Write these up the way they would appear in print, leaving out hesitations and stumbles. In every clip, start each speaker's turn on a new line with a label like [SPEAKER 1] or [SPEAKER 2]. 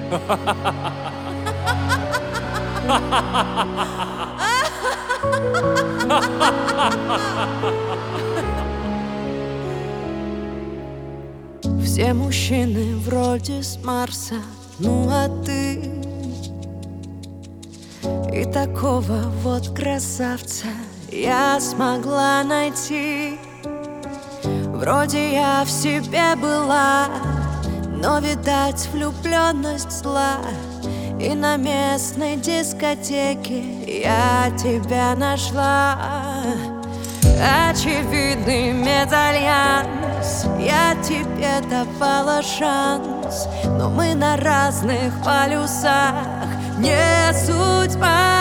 [SPEAKER 1] Все мужчины вроде с Марса, ну а ты и такого вот красавца я смогла найти. Вроде я в себе была, но, видать, влюбленность зла. И на местной дискотеке я тебя нашла. Очевидный мезальянс, я тебе давала шанс, но мы на разных полюсах, не судьба.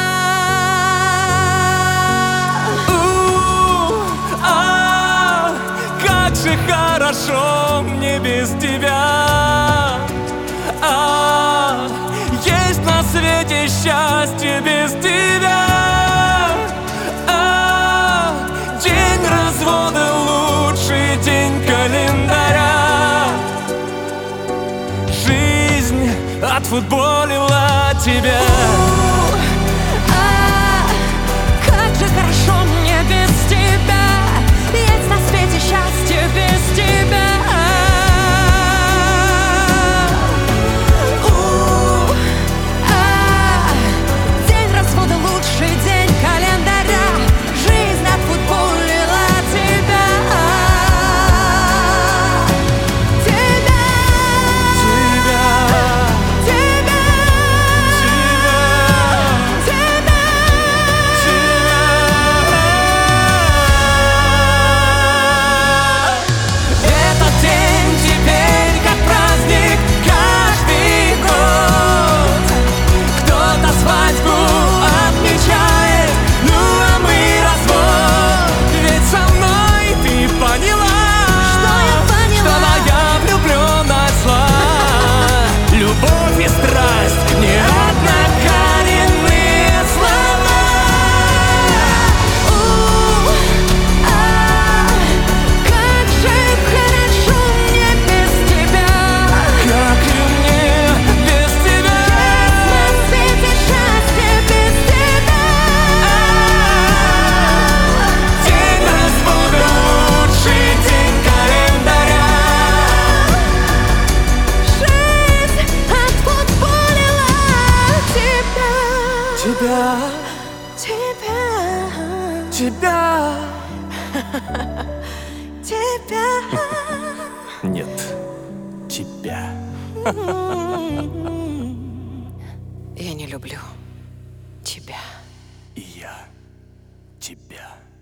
[SPEAKER 2] Как же хорошо мне без тебя. Есть на свете счастье без тебя. День развода лучший день календаря. Жизнь отфутболила тебя.
[SPEAKER 1] Как же хорошо мне без тебя. Есть на свете счастье без тебя. День развода лучший день календаря. Жизнь отфутболила тебя.
[SPEAKER 2] Нет, тебя.
[SPEAKER 1] Я не люблю тебя.
[SPEAKER 2] И я тебя.